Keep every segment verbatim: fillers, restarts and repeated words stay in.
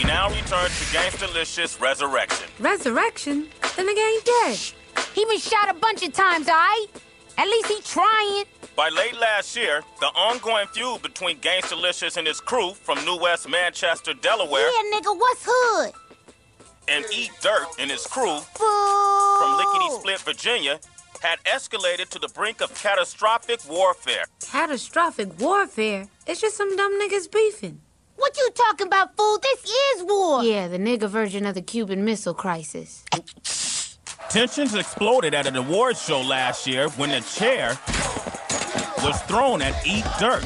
We now return to Gangstalicious Resurrection. Resurrection? The nigga ain't dead. He been shot a bunch of times, all right? At least he trying. By late last year, the ongoing feud between Gangstalicious and his crew from New West Manchester, Delaware, Yeah, nigga, what's hood? and Eat Dirt and his crew Fool. from Lickety-Split, Virginia, had escalated to the brink of catastrophic warfare. Catastrophic warfare? It's just some dumb niggas beefing. What you talking about, fool? This is war. Yeah, the nigga version of the Cuban Missile Crisis. Tensions exploded at an awards show last year when a chair was thrown at Eat Dirt.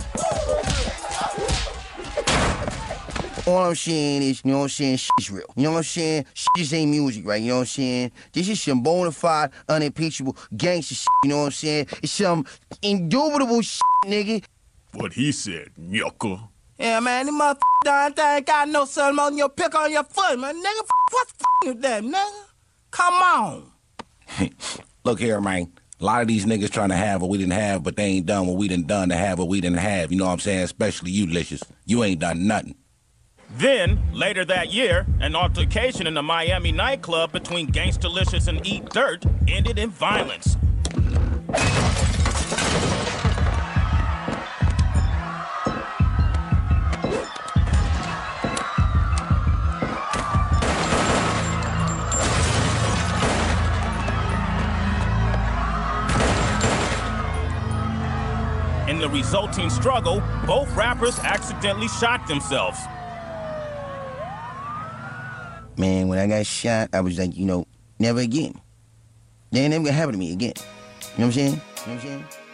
All I'm saying is, you know what I'm saying, shit's real. You know what I'm saying? Shit just ain't music, right? You know what I'm saying? This is some bona fide, unimpeachable gangster shit, you know what I'm saying? It's some indubitable shit, nigga. What he said, knuckle. Yeah, man, this motherfucker darn thing got no something on your pick on your foot, man. Nigga, what's the f with that, nigga? Come on. Look here, man. A lot of these niggas trying to have what we didn't have, but they ain't done what we done done to have what we didn't have. You know what I'm saying? Especially you, Licious. You ain't done nothing. Then, later that year, an altercation in a Miami nightclub between Gangstalicious and Eat Dirt ended in violence. In the resulting struggle, both rappers accidentally shot themselves. Man, when I got shot, I was like, you know, never again. They ain't never gonna happen to me again. You know what I'm saying? You know what I'm saying?